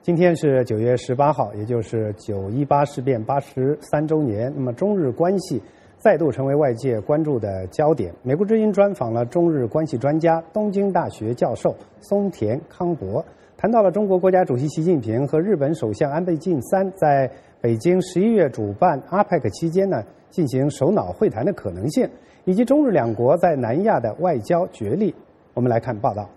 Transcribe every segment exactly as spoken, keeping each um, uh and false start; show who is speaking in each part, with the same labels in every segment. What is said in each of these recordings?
Speaker 1: 今天是九月十八号，也就是九一八事变八十三周年。那么中日关系再度成为外界关注的焦点。美国之音专访了中日关系专家、东京大学教授松田康博，谈到了中国国家主席习近平和日本首相安倍晋三在北京十一月主办 A P E C 期间呢进行首脑会谈的可能性，以及中日两国在南亚的外交角力。我们来看报道。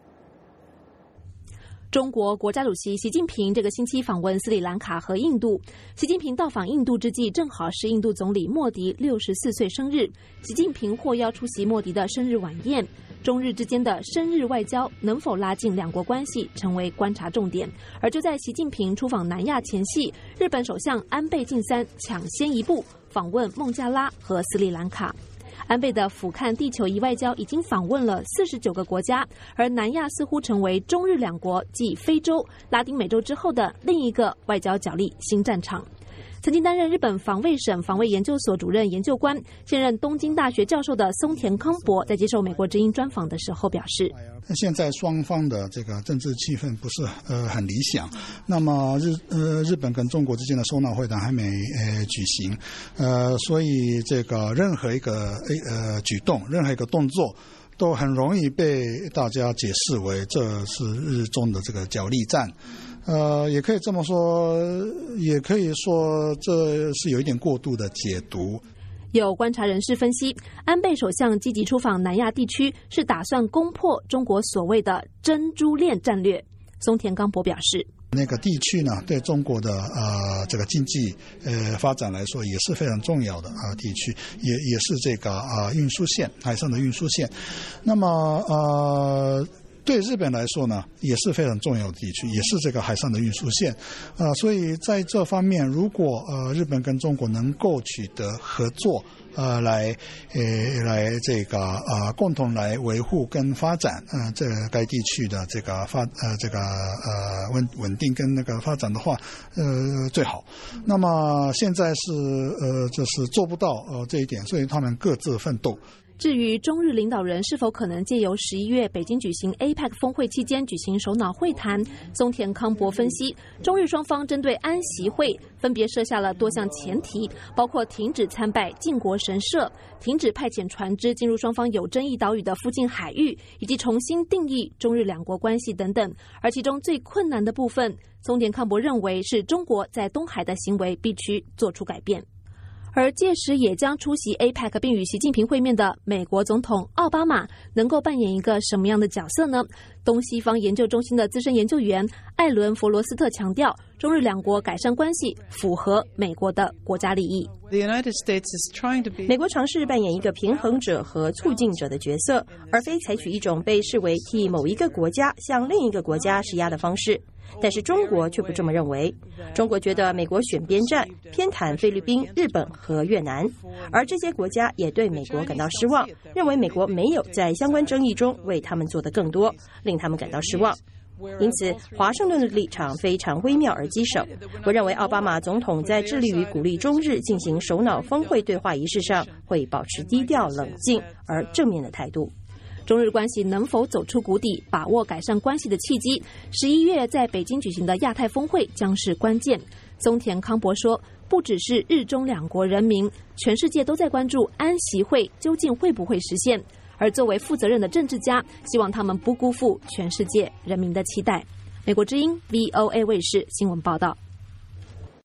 Speaker 2: 中国国家主席习近平这个星期访问斯里兰卡和印度。习近平到访印度之际，正好是印度总理莫迪六十四岁生日。习近平获邀出席莫迪的生日晚宴。中日之间的生日外交能否拉近两国关系，成为观察重点。而就在习近平出访南亚前夕，日本首相安倍晋三抢先一步访问孟加拉和斯里兰卡。安倍的俯瞰地球仪外交已经访问了四十九个国家，而南亚似乎成为中日两国继非洲、拉丁美洲之后的另一个外交角力新战场。曾经担任日本防卫省防卫研究所主任研究官、现任东京大学教授的松田康博在接受美国之音专访的时候表示，
Speaker 3: 现在双方的这个政治气氛不是呃很理想，那么日呃日本跟中国之间的首脑会谈还没呃举行，呃所以这个任何一个呃举动，任何一个动作都很容易被大家解释为这是日中的这个角力战。呃，也可以这么说，也可以说这是有一点过度的解读。
Speaker 2: 有观察人士分析，安倍首相积极出访南亚地区，是打算攻破中国所谓的珍珠链战略。松田康博表示，
Speaker 3: 那个地区呢，对中国的呃这个经济呃发展来说也是非常重要的啊、呃、地区，也也是这个啊、呃、运输线，海上的运输线。那么呃。对日本来说呢，也是非常重要的地区，也是这个海上的运输线，啊、呃，所以在这方面，如果呃日本跟中国能够取得合作，呃，来呃来这个呃共同来维护跟发展，呃这该地区的这个发呃这个呃稳稳定跟那个发展的话，呃最好。那么现在是呃就是做不到呃这一点，所以他们各自奋斗。
Speaker 2: 至于中日领导人是否可能借由十一月北京举行 A P E C 峰会期间举行首脑会谈，松田康博分析，中日双方针对安习会分别设下了多项前提，包括停止参拜靖国神社、停止派遣船只进入双方有争议岛屿的附近海域，以及重新定义中日两国关系等等。而其中最困难的部分，松田康博认为是中国在东海的行为必须做出改变。而届时也将出席 A P E C 并与习近平会面的美国总统奥巴马能够扮演一个什么样的角色呢？东西方研究中心的资深研究员艾伦·弗罗斯特强调，中日两国改善关系符合美国的国家利益。
Speaker 4: 美国尝试扮演一个平衡者和促进者的角色，而非采取一种被视为替某一个国家向另一个国家施压的方式。但是中国却不这么认为，中国觉得美国选边站，偏袒菲律宾、日本和越南，而这些国家也对美国感到失望，认为美国没有在相关争议中为他们做得更多，令他们感到失望。因此，华盛顿的立场非常微妙而棘手。我认为奥巴马总统在致力于鼓励中日进行首脑峰会对话仪式上，会保持低调、冷静而正面的态度。
Speaker 2: 中日关系能否走出谷底，把握改善关系的契机，十一月在北京举行的亚太峰会将是关键。松田康博说，不只是日中两国人民，全世界都在关注安习会究竟会不会实现。而作为负责任的政治家，希望他们不辜负全世界人民的期待。美国之音 V O A 卫视新闻报道。